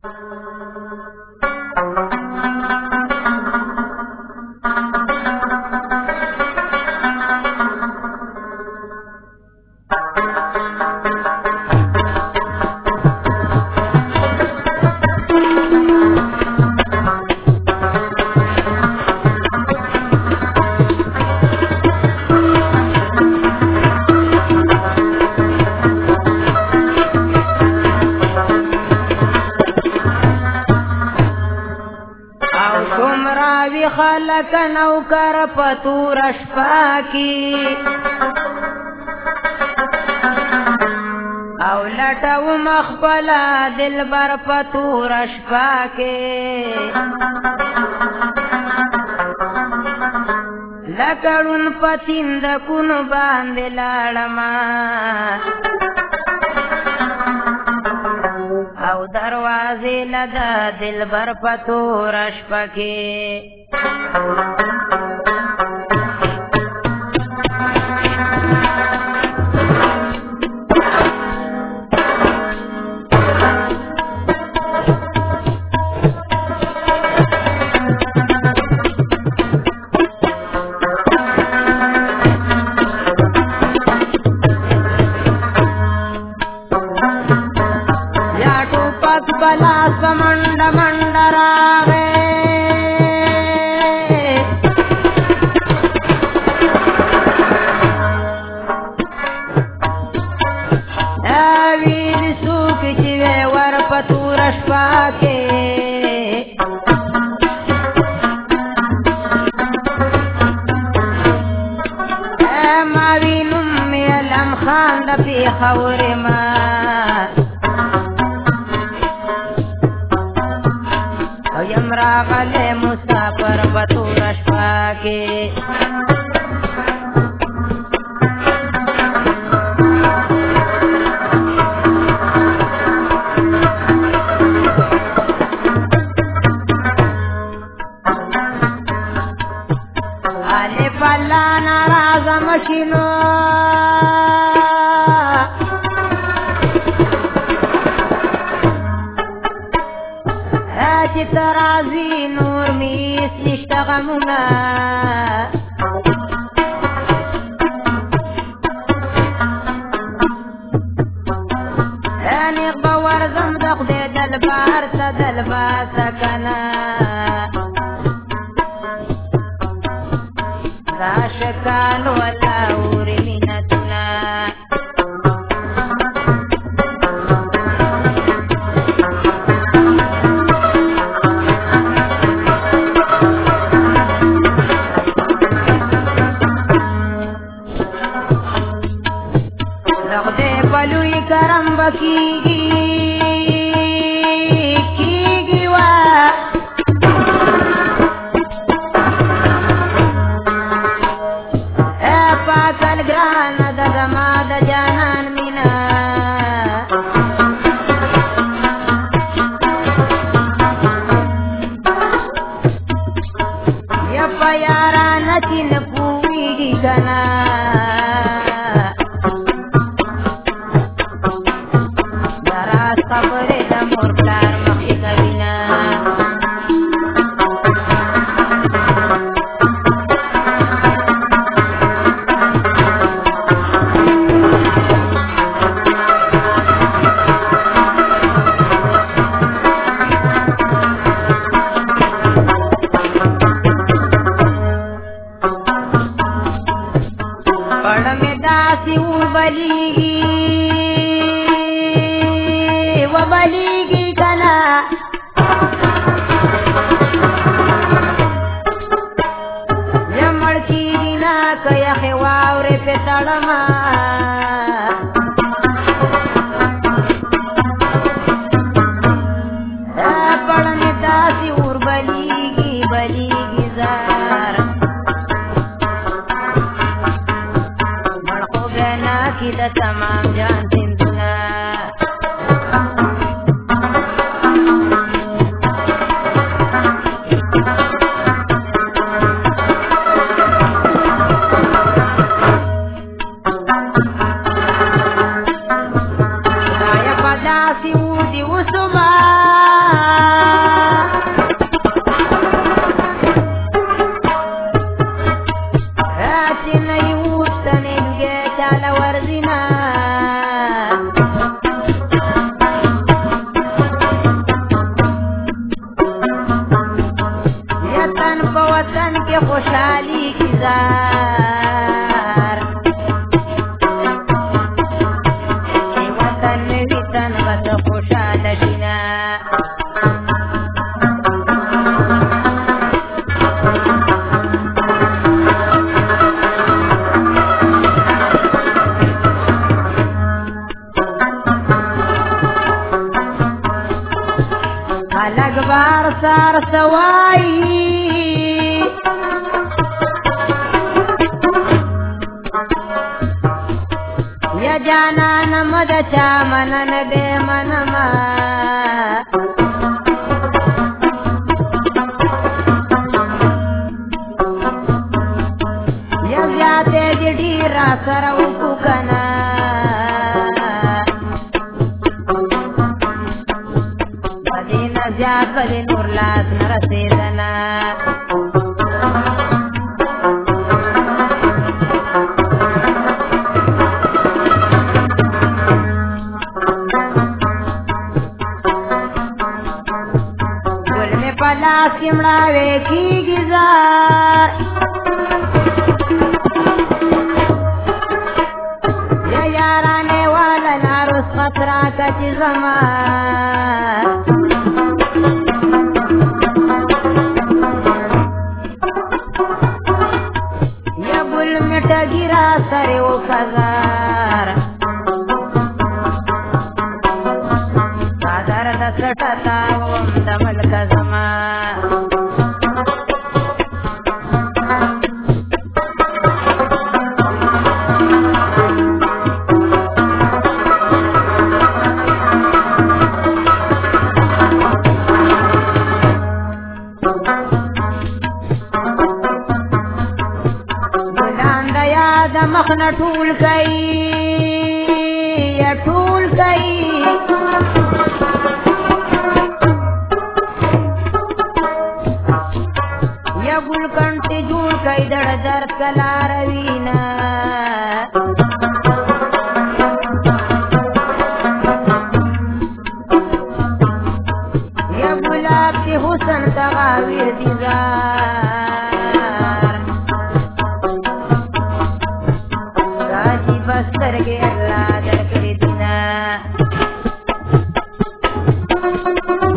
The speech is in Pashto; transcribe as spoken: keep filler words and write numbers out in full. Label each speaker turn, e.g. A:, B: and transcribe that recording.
A: خلق نوکر پتور شپا کی او لټو مخبلا دلبر پتور شپا کی لکړون پتیند کونو باندې لاړما او دروازې لدا دلبر پتور شپا کی मंड मंडरा वीर सुख चिवे वर पतूरश पाके मावीनुम में अलम खान दफी खौरे मा यमरा गले मुसाफर बतूरश पाके आले पल्ला नाराज मशीनो ترازي نور ميس نشتغمنا اني بور زمدق دي دلبار تدلبا سكنا ذا شكال ولا وري منتنا करम बकीगी कीगी वा ए पाकल ग्रान ददमा द जानन मिना या प्यारा नचिन पूगी गना खबरे द मोरदार मखी कविना पढ़ में दासी उबलीगी बलीगी कना यमड़ की दिना कया खेवावरे पे तड़मा पढ़ने दासी उर बलीगी बलीगी जार मड़को बहना की द तमाम जान सिंधुना وینا خلق بار سار سوائی یا جانا نمد چا منن دے منما یا زیادے جڑی را سرو کنا بدین زیاد بدی نور لاس نرسیدنا सिमड़ावे की गिजार या याराने वाला नारुस खतरा का चिजमा या बुल मिट गिरा सरे वो खजार सादर दसटता वम दमल कजमा मखना ठूल गई या ठूल गई या गुलकंठी झूल गई दड़ दर कला रवीना या गुलाब की हुसन तगावीर दीजार